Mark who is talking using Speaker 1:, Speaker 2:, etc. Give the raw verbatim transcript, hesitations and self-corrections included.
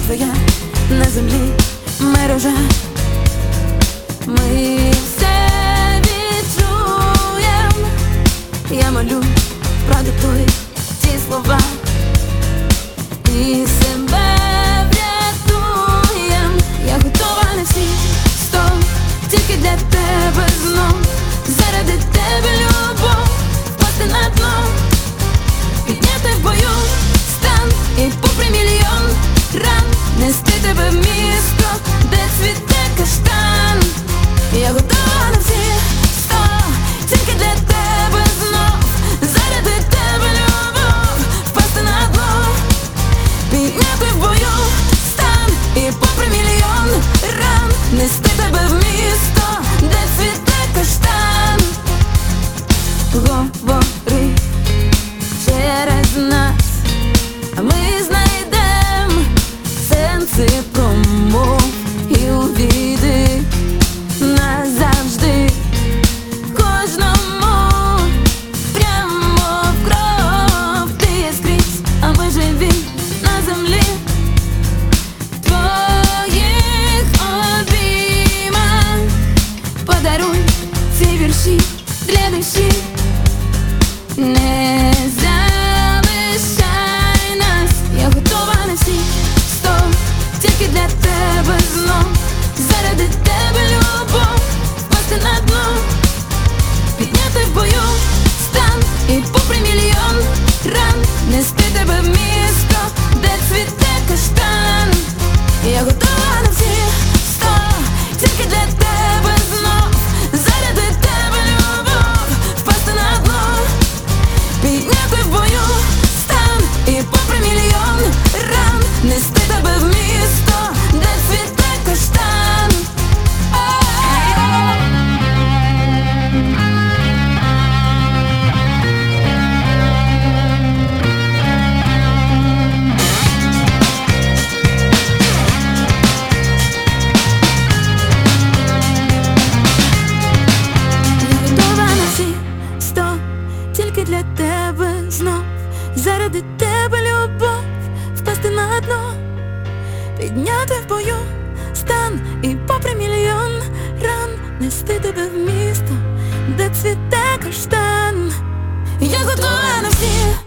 Speaker 1: твоя на землі мережа. Ми все відчуєм. Я молю, продиктуй ці слова і себе врятуєм. Я готова на всі сто, тільки для тебе знов. Заради тебе любов, впасти на дно, підняти в бою стан і попри мільйон ран нести тебе в місто, де цвіте каштан. Я готова на всі сто, тільки для тебе знов. Заради тебе любов, впасти на дно, підняти в бою стан і попри мільйон ран нести тебе в місто, де цвіте каштан. Говори через нас, а ми знайдем сенси промов і увійди назавжди кожному прямо в кров. Ти є скрізь, а ми живі на землі в твоїх обіймах. Подаруй ці вірші для душі, не залишай нас. Я готова на всі сто, тільки для тебе знов. Заради тебе любов, впасти на дно, підняти в бою стан і попри мільйон ран нести тебе в місто, де цвіте каштан. Я готова на всі сто, тільки для тебе знов. Заради тебе любов, впасти на дно, підняти в бою стан і попри мільйон ран нести тебе в місто, де цвіте каштан. Я готова на всі сто, тільки для тебе знов. Заради тебе любов, впасти на дно, підняти в бою стан і попри мільйон ран нести тебе в місто, де цвіте каштан. Я готова на всі